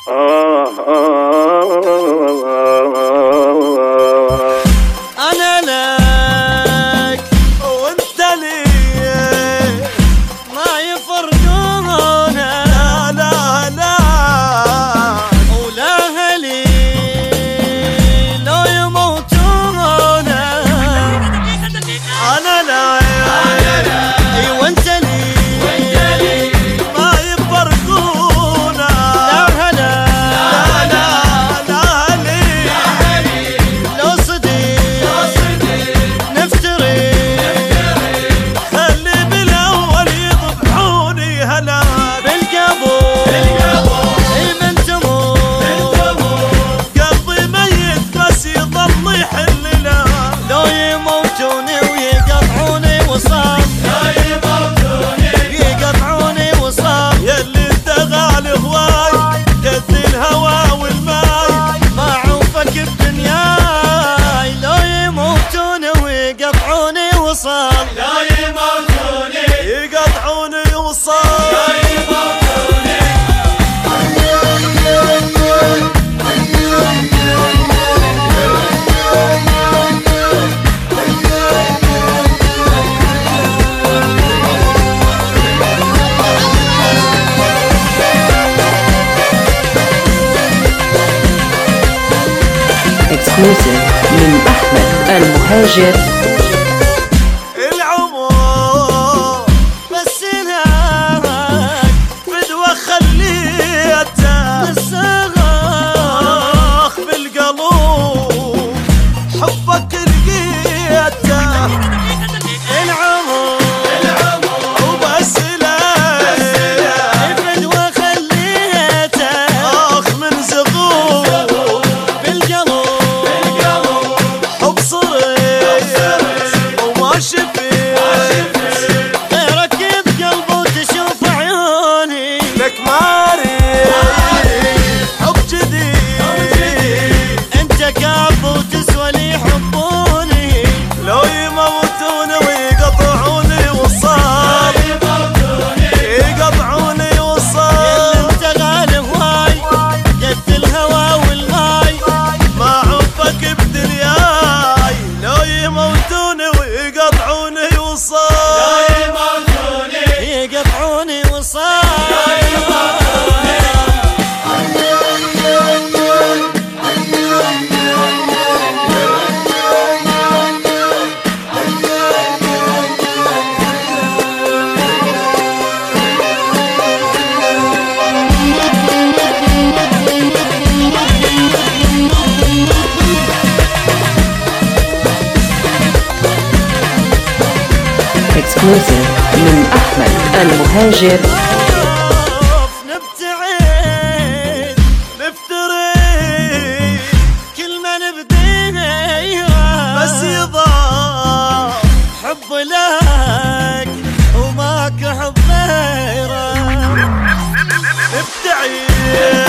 أنا لك وأنت لي ما يفرقونا، لا لا ولأهلي لو يموتونا. أنا لك وأنت لي ما يفرقونا، لا هلا لا لا لأهلي لو صديق نفتري خلي بالأول يضبحوني هلاك بالقبول من تموت قلبي ميت بس يضل يحل له، لو يموتوني ويقطعوني وصال، يقطعوني وصال يلي انت غالي هواي قد الهوى والماي ما عوفك بدنياي، لو يموتوني ويقطعوني وصال، لا يموتوني يقطعوني وصال، لا يموتوني. اكسكلوسيف من أحمد المهاجر. العمر بس هناك فدوى خليته الصراخ بالقلوب حبك لقيته. العمر وبس لك فدوى خليته اخ من زغور بالقلوب حب صريح وما شفت غيرك بقلبه وتشوف عيوني لك ماري حب جديد انت كاب وتسوى لي حبوني، لو يموتوني ويقطعوني وصال، يقطعوني وصال انت غالي هواي قد الهوى والماي ما عوفك بدنياي، لو يموتوني ويقطعوني وصال، لا يموتوني يقطعوني وصال. اكسكلوسيف من أحمد المهاجر. نبتعد نفتري كل ما نبديها بس يضاع حب لك وماك حب غيره. نبتعد